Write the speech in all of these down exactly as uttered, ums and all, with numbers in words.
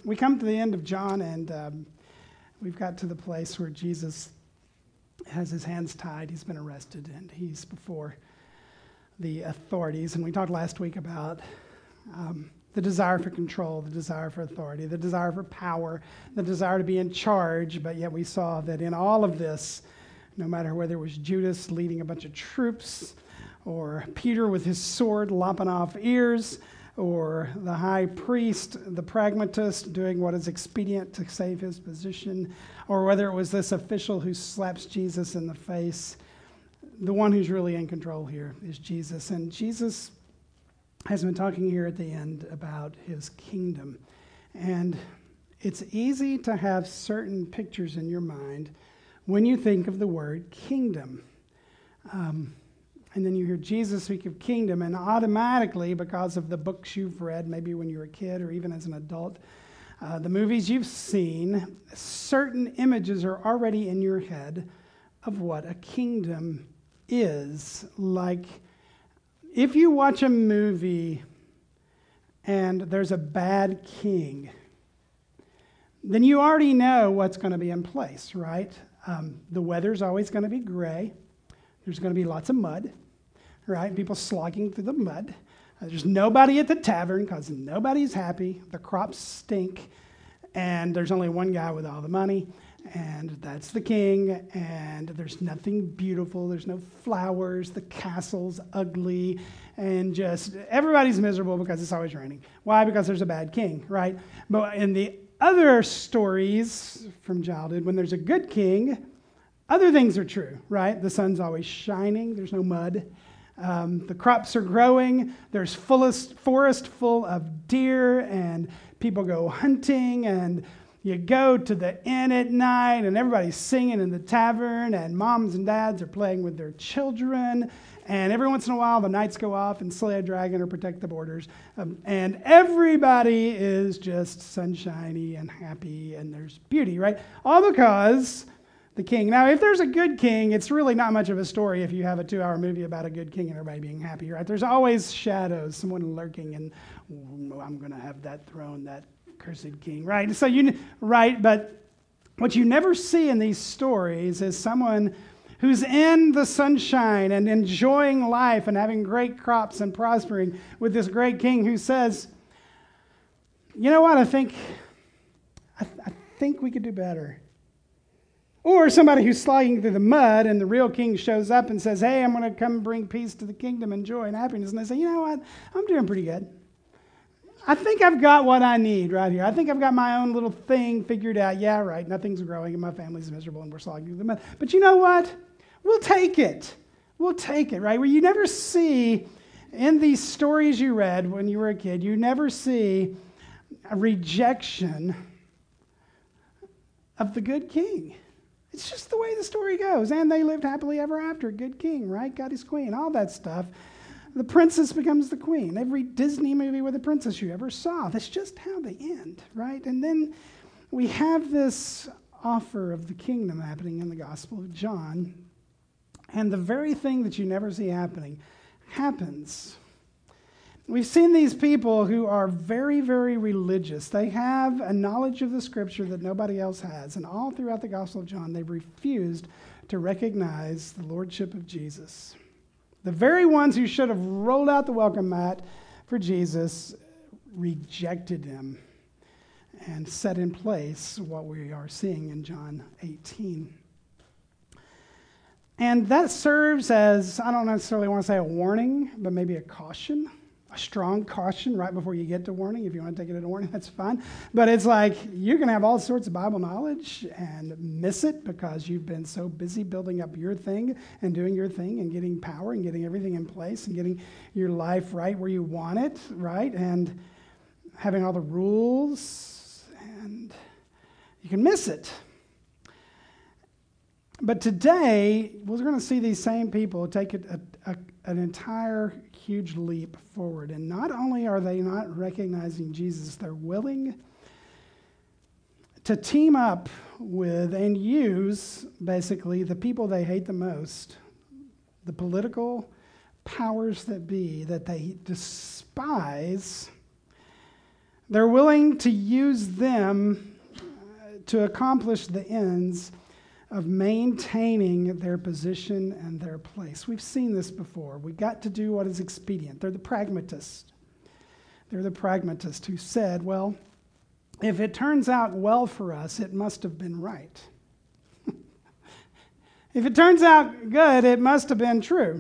we come to the end of John, and um, we've got to the place where Jesus has his hands tied. He's been arrested, and he's before the authorities. And we talked last week about um, the desire for control, the desire for authority, the desire for power, the desire to be in charge. But yet we saw that in all of this, no matter whether it was Judas leading a bunch of troops, or Peter with his sword lopping off ears, or the high priest, the pragmatist, doing what is expedient to save his position, or whether it was this official who slaps Jesus in the face, the one who's really in control here is Jesus. And Jesus has been talking here at the end about his kingdom. And it's easy to have certain pictures in your mind when you think of the word kingdom. Um, And then you hear Jesus speak of kingdom, and automatically, because of the books you've read, maybe when you were a kid or even as an adult, uh, the movies you've seen, certain images are already in your head of what a kingdom is. Like, if you watch a movie and there's a bad king, then you already know what's going to be in place, right? Um, the weather's always going to be gray. There's going to be lots of mud, right? People slogging through the mud. Uh, there's nobody at the tavern because nobody's happy. The crops stink. And there's only one guy with all the money, and that's the king. And there's nothing beautiful. There's no flowers. The castle's ugly. And just everybody's miserable because it's always raining. Why? Because there's a bad king, right? But in the other stories from childhood, when there's a good king, other things are true, right? The sun's always shining. There's no mud. Um, the crops are growing. There's fullest forest full of deer, and people go hunting, and you go to the inn at night, and everybody's singing in the tavern, and moms and dads are playing with their children, and every once in a while the knights go off and slay a dragon or protect the borders, um, and everybody is just sunshiny and happy, and there's beauty, right? All because the king. Now, if there's a good king, it's really not much of a story if you have a two-hour movie about a good king and everybody being happy, right? There's always shadows, someone lurking, and oh, I'm going to have that throne, that cursed king, right? So you, right? But what you never see in these stories is someone who's in the sunshine and enjoying life and having great crops and prospering with this great king who says, you know what? I think, I, th- I think we could do better. Or somebody who's slogging through the mud, and the real king shows up and says, hey, I'm going to come bring peace to the kingdom and joy and happiness. And they say, you know what? I'm doing pretty good. I think I've got what I need right here. I think I've got my own little thing figured out. Yeah, right, nothing's growing, and my family's miserable, and we're slogging through the mud. But you know what? We'll take it. We'll take it, right? Where you never see, in these stories you read when you were a kid, you never see a rejection of the good king. It's just the way the story goes. And they lived happily ever after. Good king, right? Got his queen, all that stuff. The princess becomes the queen. Every Disney movie with a princess you ever saw, that's just how they end, right? And then we have this offer of the kingdom happening in the Gospel of John. And the very thing that you never see happening happens. We've seen these people who are very, very religious. They have a knowledge of the Scripture that nobody else has. And all throughout the Gospel of John, they've refused to recognize the lordship of Jesus. The very ones who should have rolled out the welcome mat for Jesus rejected him and set in place what we are seeing in John eighteen. And that serves as, I don't necessarily want to say a warning, but maybe a caution. A strong caution right before you get to warning. If you want to take it as a warning, that's fine. But it's like you can have all sorts of Bible knowledge and miss it because you've been so busy building up your thing and doing your thing and getting power and getting everything in place and getting your life right where you want it, right? And having all the rules, and you can miss it. But today, we're going to see these same people take a, a, a, an entire huge leap forward. And not only are they not recognizing Jesus, they're willing to team up with and use, basically, the people they hate the most, the political powers that be, that they despise, They're willing to use them to accomplish the ends of maintaining their position and their place. We've seen this before. We got to do what is expedient. They're the pragmatists. They're the pragmatists who said, well, if it turns out well for us, it must have been right. If it turns out good, it must have been true.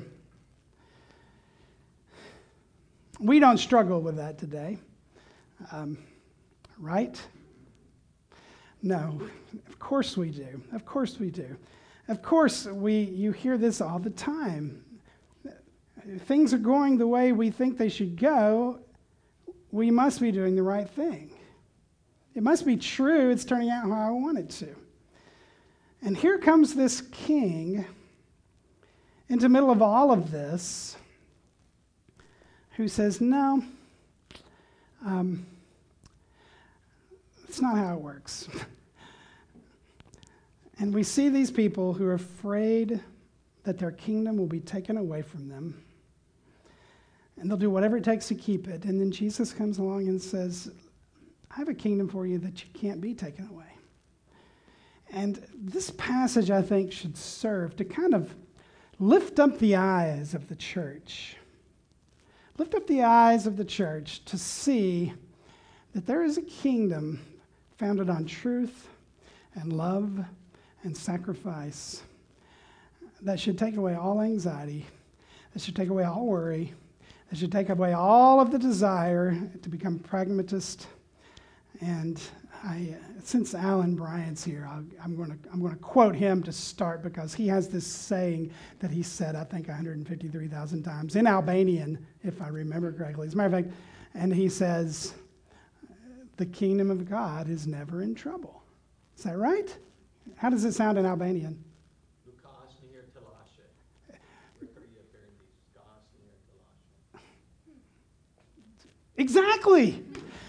We don't struggle with that today, um, right? No, of course we do. Of course we do. Of course, we. You hear this all the time. Things are going the way we think they should go. We must be doing the right thing. It must be true. It's turning out how I want it to. And here comes this king into the middle of all of this who says, no, um, it's not how it works. And we see these people who are afraid that their kingdom will be taken away from them. And they'll do whatever it takes to keep it. And then Jesus comes along and says, I have a kingdom for you that you can't be taken away. And this passage, I think, should serve to kind of lift up the eyes of the church. Lift up the eyes of the church to see that there is a kingdom founded on truth and love and sacrifice that should take away all anxiety, that should take away all worry, that should take away all of the desire to become pragmatist. And I, since Alan Bryant's here, I'll, I'm going to I'm going to quote him to start, because he has this saying that he said, I think, one hundred fifty-three thousand times in Albanian, if I remember correctly. As a matter of fact, and he says, the kingdom of God is never in trouble. Is that right? How does it sound in Albanian? Exactly.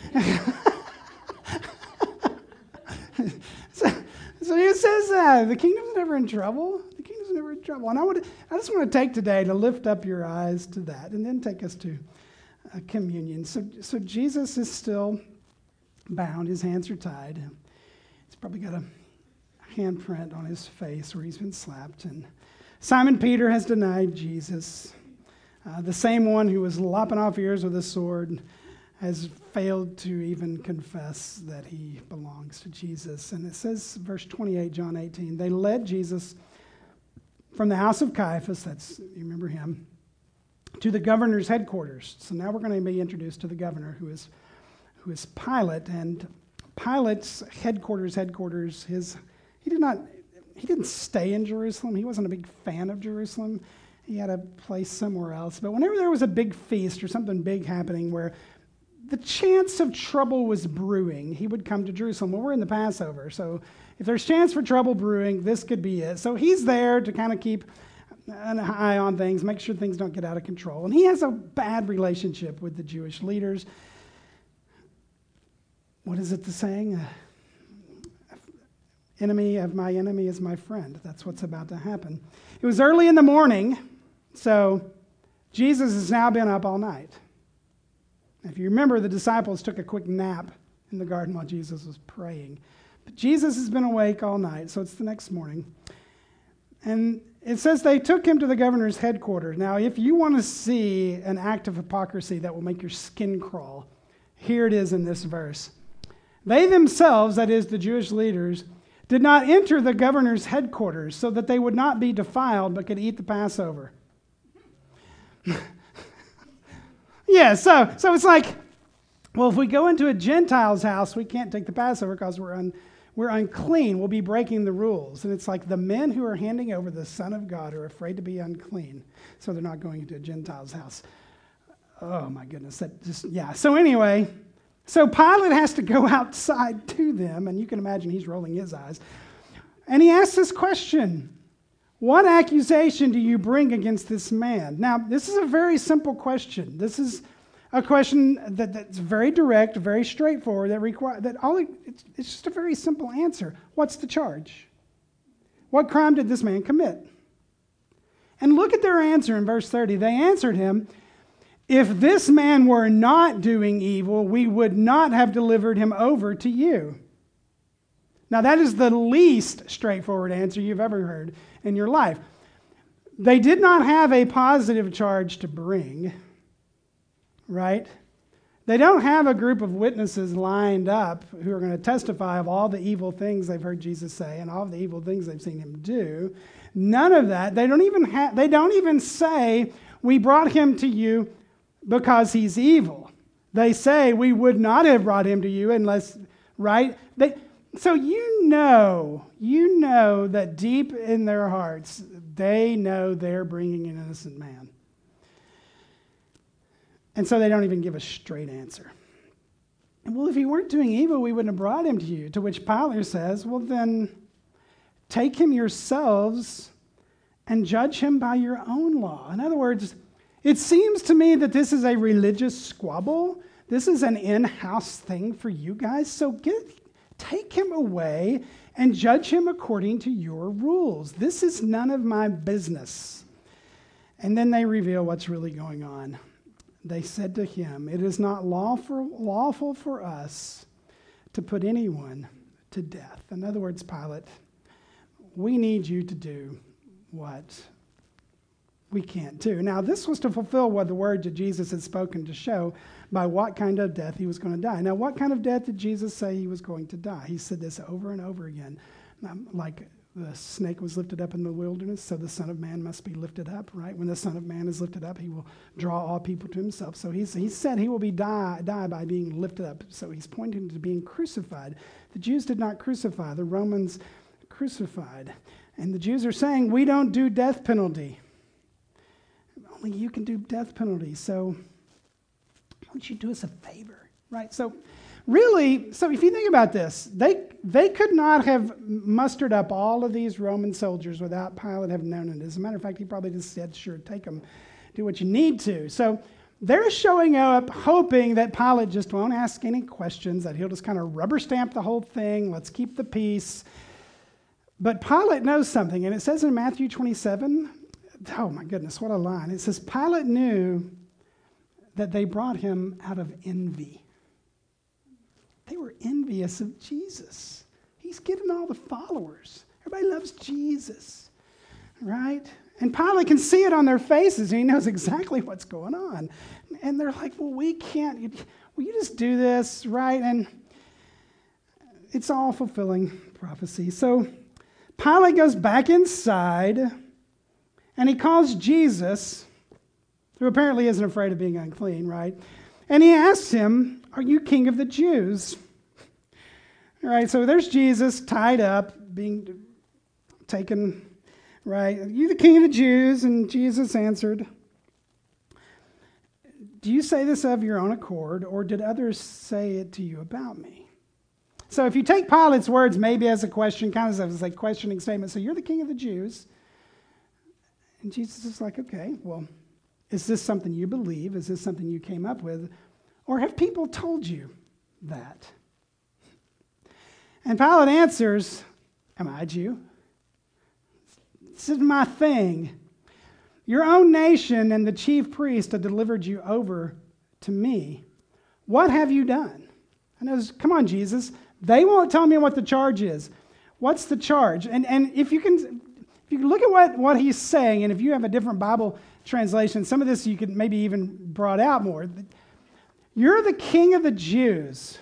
so, so he says that the kingdom's never in trouble. The kingdom's never in trouble. And I would, I just want to take today to lift up your eyes to that, and then take us to uh, communion. So, so Jesus is still bound. His hands are tied. He's probably got a handprint on his face where he's been slapped. And Simon Peter has denied Jesus. Uh, the same one who was lopping off ears with a sword has failed to even confess that he belongs to Jesus. And it says, verse twenty-eight, John eighteen, they led Jesus from the house of Caiaphas, that's, you remember him, to the governor's headquarters. So now we're going to be introduced to the governor, who is who is Pilate. And Pilate's headquarters, headquarters, his he did not he didn't stay in Jerusalem. He wasn't a big fan of Jerusalem. He had a place somewhere else. But whenever there was a big feast or something big happening where the chance of trouble was brewing, he would come to Jerusalem. Well, we're in the Passover, so if there's chance for trouble brewing, this could be it. So he's there to kind of keep an eye on things, make sure things don't get out of control. And he has a bad relationship with the Jewish leaders. What is it the saying? Uh, enemy of my enemy is my friend. That's what's about to happen. It was early in the morning, so Jesus has now been up all night. If you remember, the disciples took a quick nap in the garden while Jesus was praying. But Jesus has been awake all night, so it's the next morning. And it says they took him to the governor's headquarters. Now, if you want to see an act of hypocrisy that will make your skin crawl, here it is in this verse. They themselves, that is, the Jewish leaders, did not enter the governor's headquarters so that they would not be defiled but could eat the Passover. Yeah, so so it's like, well, if we go into a Gentile's house, we can't take the Passover because we're un, we're unclean. We'll be breaking the rules. And it's like the men who are handing over the Son of God are afraid to be unclean, so they're not going into a Gentile's house. Oh, my goodness. That just, yeah. So anyway, so Pilate has to go outside to them, and you can imagine he's rolling his eyes. And he asks this question. What accusation do you bring against this man? Now, this is a very simple question. This is a question that, that's very direct, very straightforward, that require that all it, it's, it's just a very simple answer. What's the charge? What crime did this man commit? And look at their answer in verse thirty. They answered him, If this man were not doing evil, we would not have delivered him over to you. Now, that is the least straightforward answer you've ever heard in your life. They did not have a positive charge to bring, right? They don't have a group of witnesses lined up who are going to testify of all the evil things they've heard Jesus say and all the evil things they've seen him do. None of that. They don't even have, they don't even say, we brought him to you because he's evil. They say, we would not have brought him to you unless, right? They, so you know, you know that deep in their hearts, they know they're bringing an innocent man. And so they don't even give a straight answer. And well, if he weren't doing evil, we wouldn't have brought him to you. To which Pilate says, well then, take him yourselves and judge him by your own law. In other words, it seems to me that this is a religious squabble. This is an in-house thing for you guys. So get, take him away and judge him according to your rules. This is none of my business. And then they reveal what's really going on. They said to him, it is not lawful, lawful for us to put anyone to death. In other words, Pilate, we need you to do what we can't do. Now, this was to fulfill what the word that Jesus had spoken to show by what kind of death he was going to die. Now, what kind of death did Jesus say he was going to die? He said this over and over again. Um, like the snake was lifted up in the wilderness, so the Son of Man must be lifted up, right? When the Son of Man is lifted up, he will draw all people to himself. So he's, he said he will be die, die by being lifted up. So he's pointing to being crucified. The Jews did not crucify. The Romans crucified. And the Jews are saying, we don't do death penalty. Only you can do death penalty. So why don't you do us a favor, right? So really, so if you think about this, they they could not have mustered up all of these Roman soldiers without Pilate having known it. As a matter of fact, he probably just said, sure, take them, do what you need to. So they're showing up hoping that Pilate just won't ask any questions, that he'll just kind of rubber stamp the whole thing, let's keep the peace. But Pilate knows something, and it says in Matthew twenty-seven, oh my goodness, what a line. It says, Pilate knew that they brought him out of envy. They were envious of Jesus. He's getting all the followers. Everybody loves Jesus, right? And Pilate can see it on their faces, and he knows exactly what's going on. And they're like, well, we can't, will you just do this, right? And it's all fulfilling prophecy. So Pilate goes back inside, and he calls Jesus, who apparently isn't afraid of being unclean, right? And he asks him, are you king of the Jews? All right, so there's Jesus tied up, being taken, right? Are you the king of the Jews? And Jesus answered, do you say this of your own accord, or did others say it to you about me? So if you take Pilate's words maybe as a question, kind of as a questioning statement, so you're the king of the Jews. And Jesus is like, okay, well, is this something you believe? Is this something you came up with? Or have people told you that? And Pilate answers, am I a Jew? This is my thing. Your own nation and the chief priest have delivered you over to me. What have you done? And I was, come on, Jesus. They won't tell me what the charge is. What's the charge? And and if you can, if you can look at what, what he's saying, and if you have a different Bible translation, some of this you could maybe even brought out more. You're the king of the Jews.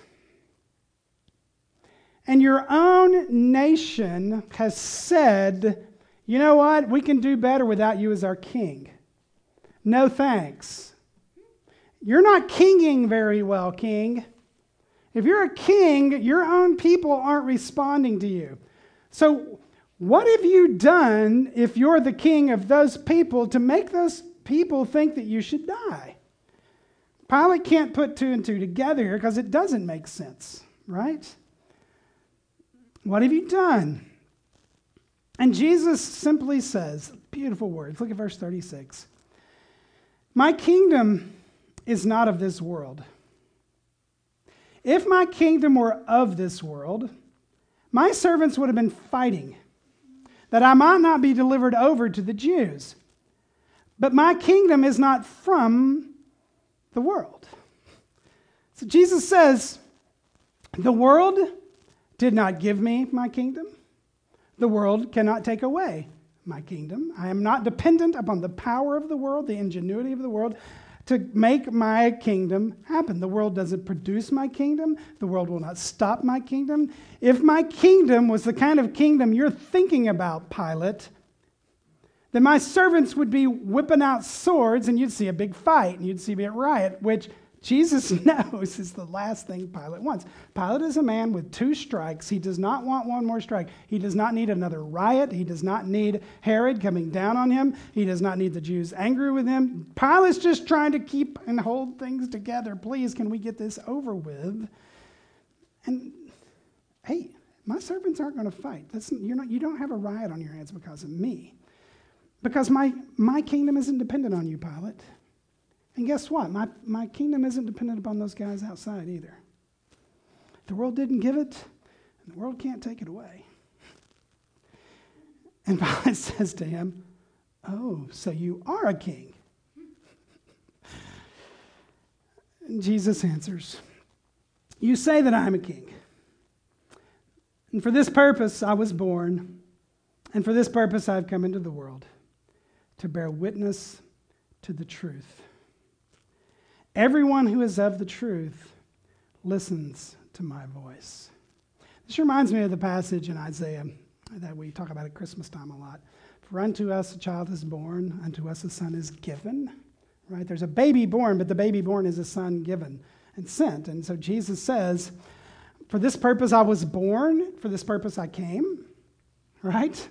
And your own nation has said, you know what? We can do better without you as our king. No thanks. You're not kinging very well, king. If you're a king, your own people aren't responding to you. So what have you done if you're the king of those people to make those people think that you should die? Pilate can't put two and two together here because it doesn't make sense, right? What have you done? And Jesus simply says, beautiful words, look at verse thirty-six. My kingdom is not of this world. If my kingdom were of this world, my servants would have been fighting, that I might not be delivered over to the Jews. But my kingdom is not from the world. So Jesus says, the world did not give me my kingdom. The world cannot take away my kingdom. I am not dependent upon the power of the world, the ingenuity of the world, to make my kingdom happen. The world doesn't produce my kingdom. The world will not stop my kingdom. If my kingdom was the kind of kingdom you're thinking about, Pilate, then my servants would be whipping out swords and you'd see a big fight and you'd see a big riot, which Jesus knows is the last thing Pilate wants. Pilate is a man with two strikes. He does not want one more strike. He does not need another riot. He does not need Herod coming down on him. He does not need the Jews angry with him. Pilate's just trying to keep and hold things together. Please, can we get this over with? And hey, my servants aren't going to fight. That's, you're not, you don't have a riot on your hands because of me. Because my, my kingdom isn't dependent on you, Pilate. And guess what? My, my kingdom isn't dependent upon those guys outside either. The world didn't give it, and the world can't take it away. And Pilate says to him, oh, so you are a king. And Jesus answers, you say that I am a king. And for this purpose I was born, and for this purpose I have come into the world, to bear witness to the truth. Everyone who is of the truth listens to my voice. This reminds me of the passage in Isaiah that we talk about at Christmas time a lot. For unto us a child is born, unto us a son is given. Right? There's a baby born, but the baby born is a son given and sent. And so Jesus says, for this purpose I was born, for this purpose I came. Right?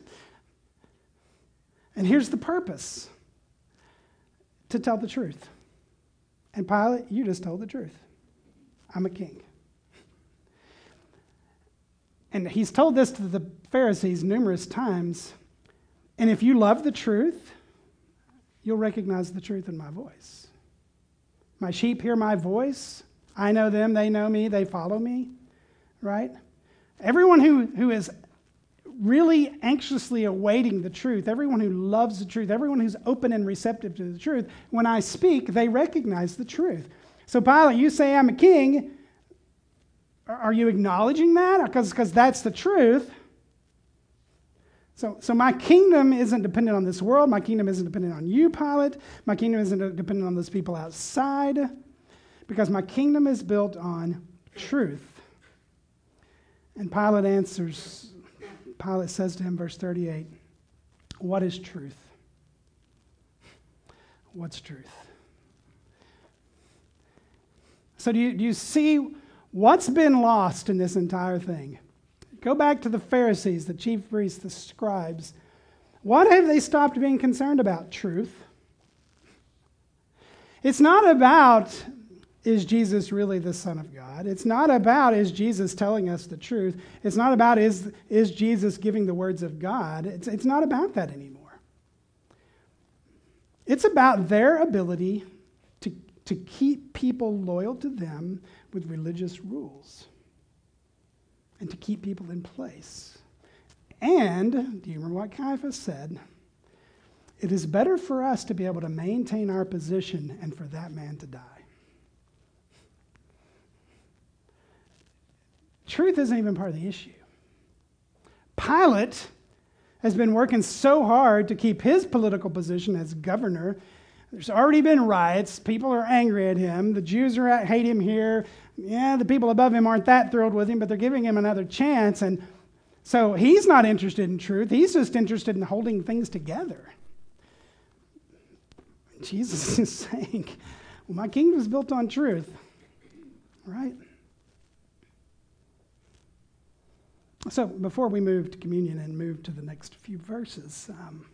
And here's the purpose. To tell the truth. And Pilate, you just told the truth. I'm a king. And he's told this to the Pharisees numerous times. And if you love the truth, you'll recognize the truth in my voice. My sheep hear my voice. I know them, they know me, they follow me. Right? Everyone who, who is really anxiously awaiting the truth, everyone who loves the truth, everyone who's open and receptive to the truth, when I speak, they recognize the truth. So Pilate, you say I'm a king. Are you acknowledging that? Because because that's the truth. So, so my kingdom isn't dependent on this world. My kingdom isn't dependent on you, Pilate. My kingdom isn't dependent on those people outside. Because my kingdom is built on truth. And Pilate answers, Pilate says to him, verse thirty-eight, what is truth? What's truth? So do you, do you see what's been lost in this entire thing? Go back to the Pharisees, the chief priests, the scribes. What have they stopped being concerned about? Truth. It's not about, is Jesus really the Son of God? It's not about, is Jesus telling us the truth? It's not about, is, is Jesus giving the words of God? It's, it's not about that anymore. It's about their ability to, to keep people loyal to them with religious rules and to keep people in place. And, do you remember what Caiaphas said? It is better for us to be able to maintain our position and for that man to die. Truth isn't even part of the issue. Pilate has been working so hard to keep his political position as governor. There's already been riots. People are angry at him. The Jews are at, hate him here. Yeah, the people above him aren't that thrilled with him, but they're giving him another chance. And so he's not interested in truth. He's just interested in holding things together. Jesus is saying, well, my kingdom is built on truth. Right? So before we move to communion and move to the next few verses, um,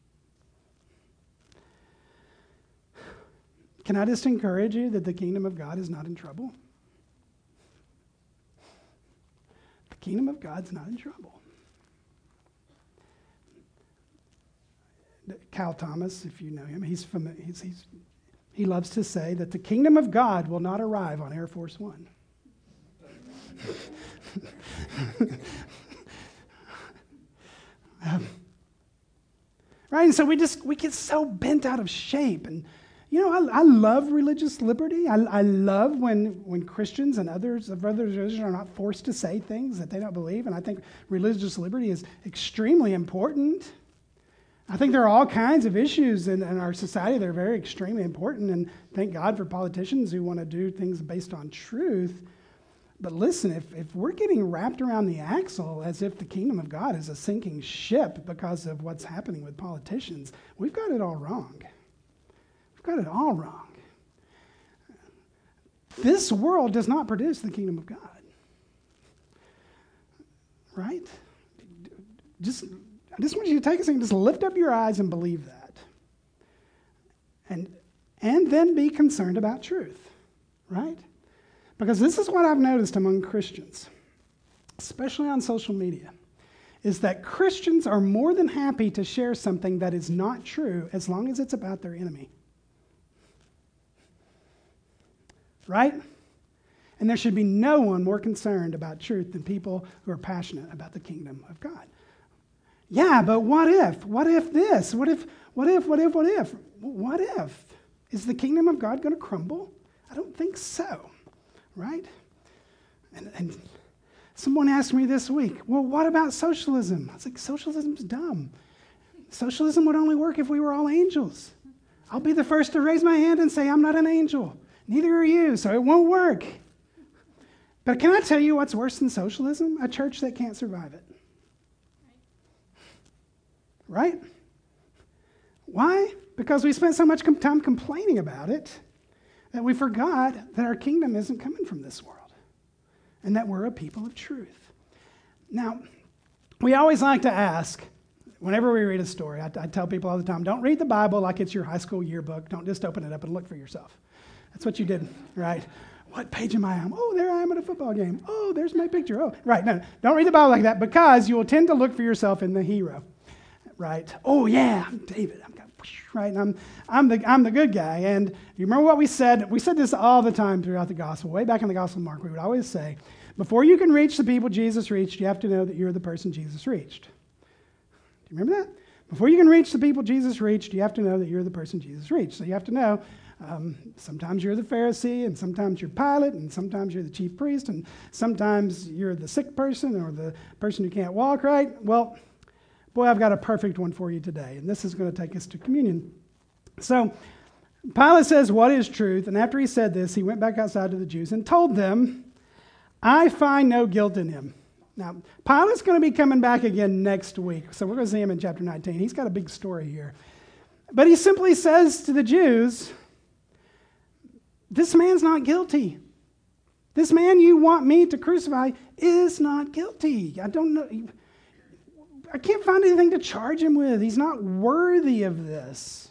can I just encourage you that the kingdom of God is not in trouble? The kingdom of God's not in trouble. Cal Thomas, if you know him, he's, from, he's, he's he loves to say that the kingdom of God will not arrive on Air Force One. um, right, and so we just we get so bent out of shape, and You know, I, I love religious liberty. I, I love when, when Christians and others of other religions are not forced to say things that they don't believe, and I think religious liberty is extremely important. I think there are all kinds of issues in, in our society that are very extremely important, and thank God for politicians who want to do things based on truth. But listen, if, if we're getting wrapped around the axle as if the kingdom of God is a sinking ship because of what's happening with politicians, we've got it all wrong. We've got it all wrong. This world does not produce the kingdom of God. Right? Just, I just want you to take a second, just lift up your eyes and believe that. And, and then be concerned about truth. Right? Because this is what I've noticed among Christians, especially on social media, is that Christians are more than happy to share something that is not true as long as it's about their enemy. Right? And there should be no one more concerned about truth than people who are passionate about the kingdom of God. Yeah, but what if? What if this? What if, what if, what if, what if? What if? Is the kingdom of God going to crumble? I don't think so. Right? And, and someone asked me this week, well, what about socialism? I was like, socialism's dumb. Socialism would only work if we were all angels. I'll be the first to raise my hand and say, I'm not an angel. Neither are you, so it won't work. But can I tell you what's worse than socialism? A church that can't survive it. Right? Why? Because we spent so much time complaining about it that we forgot that our kingdom isn't coming from this world and that we're a people of truth. Now, we always like to ask, whenever we read a story, I, I tell people all the time, don't read the Bible like it's your high school yearbook. Don't just open it up and look for yourself. That's what you did, right? What page am I on? Oh, there I am at a football game. Oh, there's my picture. Oh, right. No, don't read the Bible like that because you will tend to look for yourself in the hero, right? Oh, yeah, I'm David. I'm right, and I'm I'm the I'm the good guy. And you remember what we said? We said this all the time throughout the gospel. Way back in the Gospel of Mark, we would always say, before you can reach the people Jesus reached, you have to know that you're the person Jesus reached. Do you remember that? Before you can reach the people Jesus reached, you have to know that you're the person Jesus reached. So you have to know. Um, sometimes you're the Pharisee, and sometimes you're Pilate, and sometimes you're the chief priest, and sometimes you're the sick person or the person who can't walk right. Well, boy, I've got a perfect one for you today, and this is going to take us to communion. So Pilate says, what is truth? And after he said this, he went back outside to the Jews and told them, I find no guilt in him. Now, Pilate's going to be coming back again next week, so we're going to see him in chapter nineteen. He's got a big story here. But he simply says to the Jews, this man's not guilty. This man you want me to crucify is not guilty. I don't know. I can't find anything to charge him with. He's not worthy of this.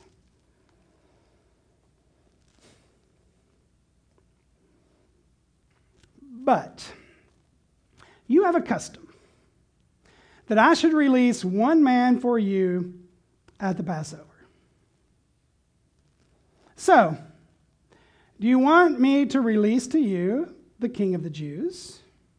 But you have a custom that I should release one man for you at the Passover. So, do you want me to release to you the King of the Jews?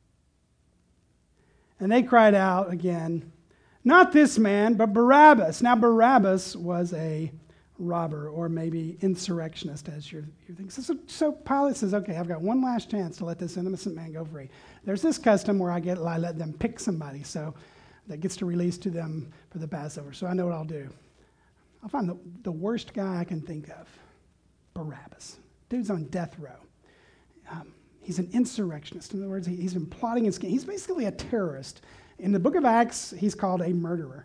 And they cried out again, not this man, but Barabbas. Now, Barabbas was a robber or maybe insurrectionist, as you're, you're thinking. So, so Pilate says, okay, I've got one last chance to let this innocent man go free. There's this custom where I get I let them pick somebody so that gets to release to them for the Passover. So I know what I'll do. I'll find the, the worst guy I can think of, Barabbas. Dude's on death row. Um, he's an insurrectionist. In other words, he, he's been plotting and scheming. He's basically a terrorist. In the book of Acts, he's called a murderer.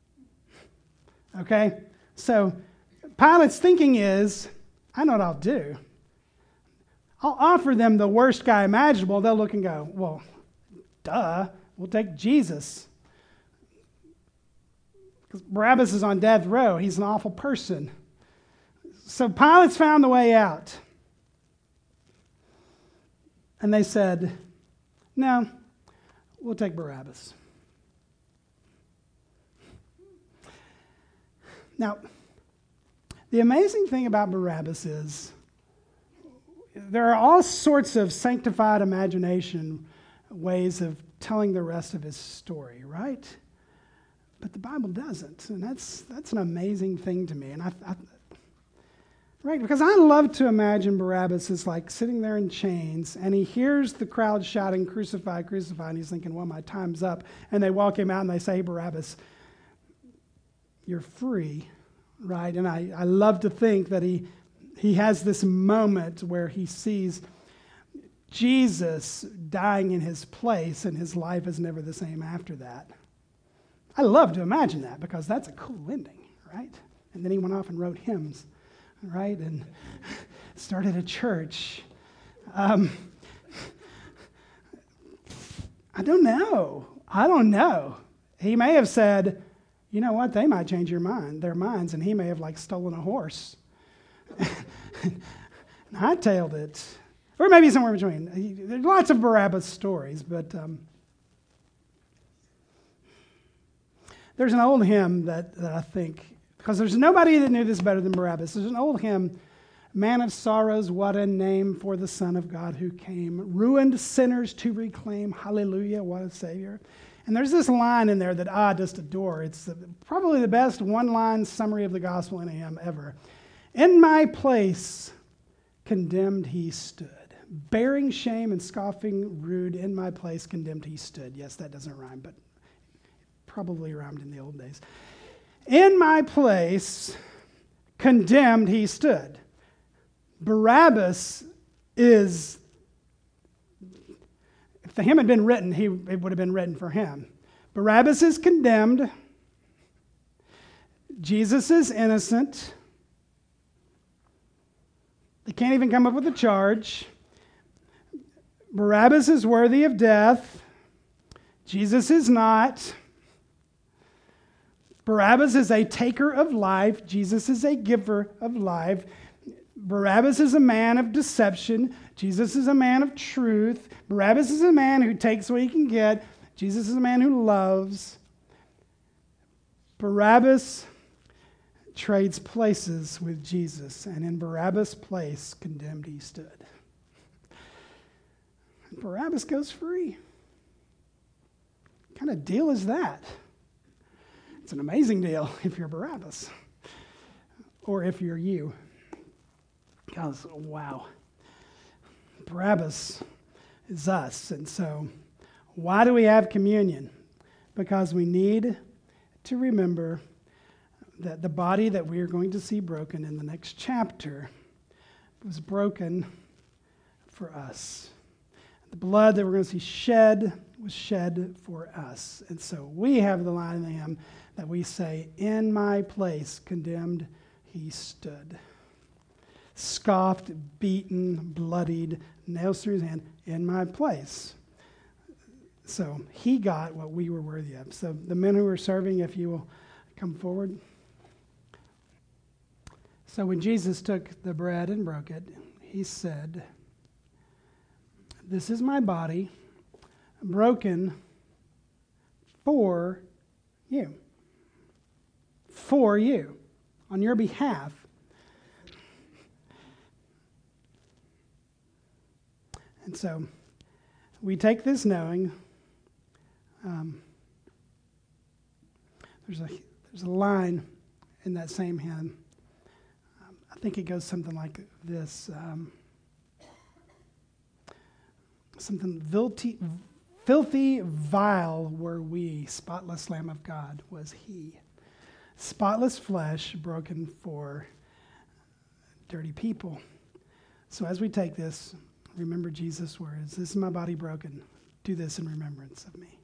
Okay? So Pilate's thinking is, I know what I'll do. I'll offer them the worst guy imaginable. They'll look and go, well, duh, we'll take Jesus. Because Barabbas is on death row. He's an awful person. So Pilate's found the way out. And they said, no, we'll take Barabbas. Now, the amazing thing about Barabbas is there are all sorts of sanctified imagination ways of telling the rest of his story, right? But the Bible doesn't, and that's that's an amazing thing to me. And I, I Right, because I love to imagine Barabbas is like sitting there in chains, and he hears the crowd shouting, "Crucify, crucify," and he's thinking, well, my time's up. And they walk him out and they say, "Hey, Barabbas, you're free," right? And I, I love to think that he he has this moment where he sees Jesus dying in his place, and his life is never the same after that. I love to imagine that because that's a cool ending, right? And then he went off and wrote hymns, right? And started a church. Um, I don't know. I don't know. He may have said, you know what, they might change your mind, their minds, and he may have like stolen a horse and hightailed it. Or maybe somewhere between. There's lots of Barabbas stories, but um, there's an old hymn that, that I think, because there's nobody that knew this better than Barabbas. There's an old hymn, "Man of sorrows, what a name for the Son of God who came, ruined sinners to reclaim, hallelujah, what a Savior." And there's this line in there that I just adore. It's the, probably the best one-line summary of the gospel in a hymn ever. "In my place condemned he stood, bearing shame and scoffing rude, in my place condemned he stood." Yes, that doesn't rhyme, but probably rhymed in the old days. "In my place condemned he stood." Barabbas is, if the hymn had been written, he, it would have been written for him. Barabbas is condemned. Jesus is innocent. They can't even come up with a charge. Barabbas is worthy of death. Jesus is not. Barabbas is a taker of life. Jesus is a giver of life. Barabbas is a man of deception. Jesus is a man of truth. Barabbas is a man who takes what he can get. Jesus is a man who loves. Barabbas trades places with Jesus, and in Barabbas' place condemned he stood. And Barabbas goes free. What kind of deal is that? It's an amazing deal if you're Barabbas, or if you're you. Because, wow, Barabbas is us. And so, why do we have communion? Because we need to remember that the body that we are going to see broken in the next chapter was broken for us. The blood that we're going to see shed was shed for us. And so we have the line in the hymn that we say, "In my place condemned he stood. Scoffed, beaten, bloodied, nails through his hand, in my place." So he got what we were worthy of. So the men who are serving, if you will come forward. So when Jesus took the bread and broke it, he said, "This is my body, broken for you." For you, on your behalf. And so we take this knowing um, there's a there's a line in that same hymn. Um, I think it goes something like this. Um, something filthy, filthy, vile were we, spotless Lamb of God was he. Spotless flesh broken for dirty people. So as we take this, remember Jesus' words. "This is my body broken. Do this in remembrance of me."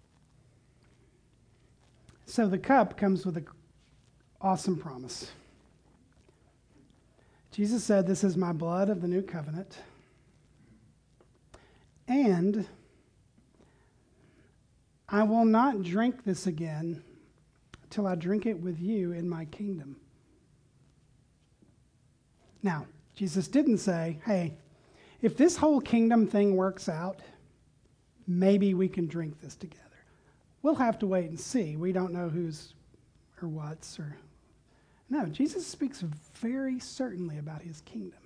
So the cup comes with an awesome promise. Jesus said, "This is my blood of the new covenant. And I will not drink this again till I drink it with you in my kingdom." Now, Jesus didn't say, "Hey, if this whole kingdom thing works out, maybe we can drink this together. We'll have to wait and see. We don't know who's or what's or..." No, Jesus speaks very certainly about his kingdom.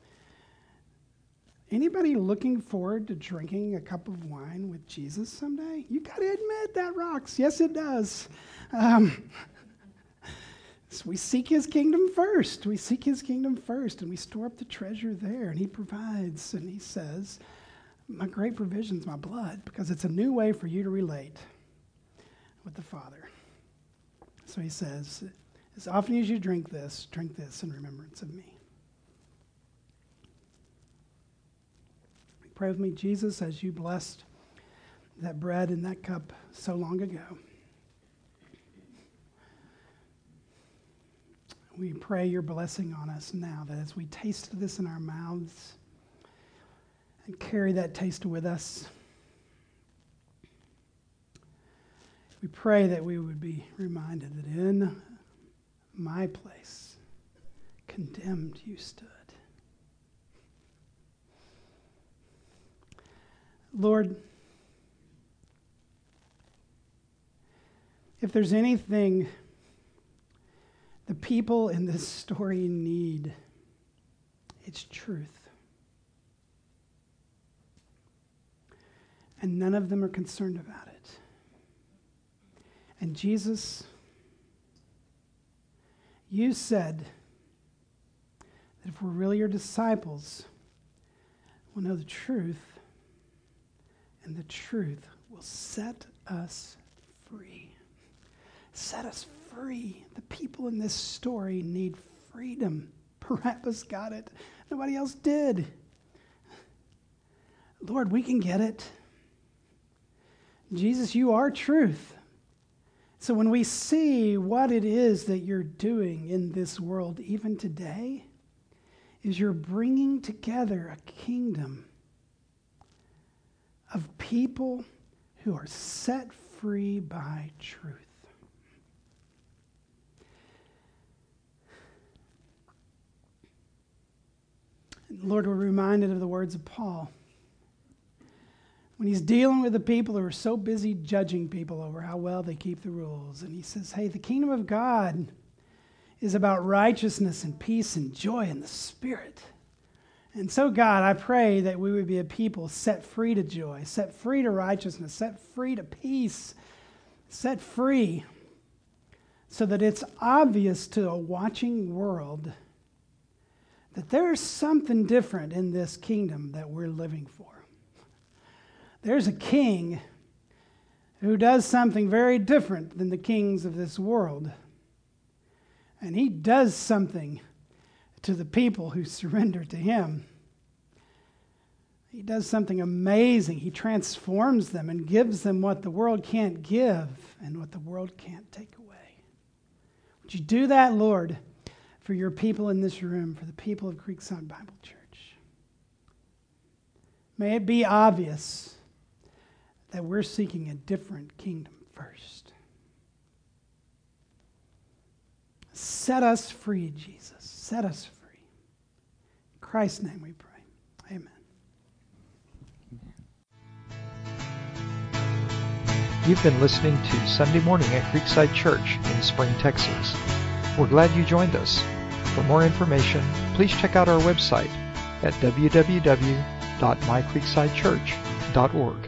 Anybody looking forward to drinking a cup of wine with Jesus someday? You got to admit that rocks. Yes, it does. Um, So we seek his kingdom first. We seek his kingdom first, and we store up the treasure there, and he provides, and he says, my great provision's my blood, because it's a new way for you to relate with the Father. So he says, as often as you drink this, drink this in remembrance of me. Pray with me, Jesus, as you blessed that bread and that cup so long ago. We pray your blessing on us now, that as we taste this in our mouths and carry that taste with us, we pray that we would be reminded that in my place, condemned you stood. Lord, if there's anything the people in this story need, it's truth. And none of them are concerned about it. And Jesus, you said that if we're really your disciples, we'll know the truth, and the truth will set us free. Set us free. The people in this story need freedom. Barabbas got it. Nobody else did. Lord, we can get it. Jesus, you are truth. So when we see what it is that you're doing in this world, even today, is you're bringing together a kingdom of people who are set free by truth. Lord, we're reminded of the words of Paul when he's dealing with the people who are so busy judging people over how well they keep the rules. And he says, hey, the kingdom of God is about righteousness and peace and joy in the Spirit. And so, God, I pray that we would be a people set free to joy, set free to righteousness, set free to peace, set free so that it's obvious to a watching world that there's something different in this kingdom that we're living for. There's a king who does something very different than the kings of this world. And he does something to the people who surrender to him. He does something amazing. He transforms them and gives them what the world can't give and what the world can't take away. Would you do that, Lord, for your people in this room, for the people of Creekside Bible Church? May it be obvious that we're seeking a different kingdom first. Set us free, Jesus. Set us free. In Christ's name we pray. Amen. You've been listening to Sunday Morning at Creekside Church in Spring, Texas. We're glad you joined us. For more information, please check out our website at w w w dot my creekside church dot org.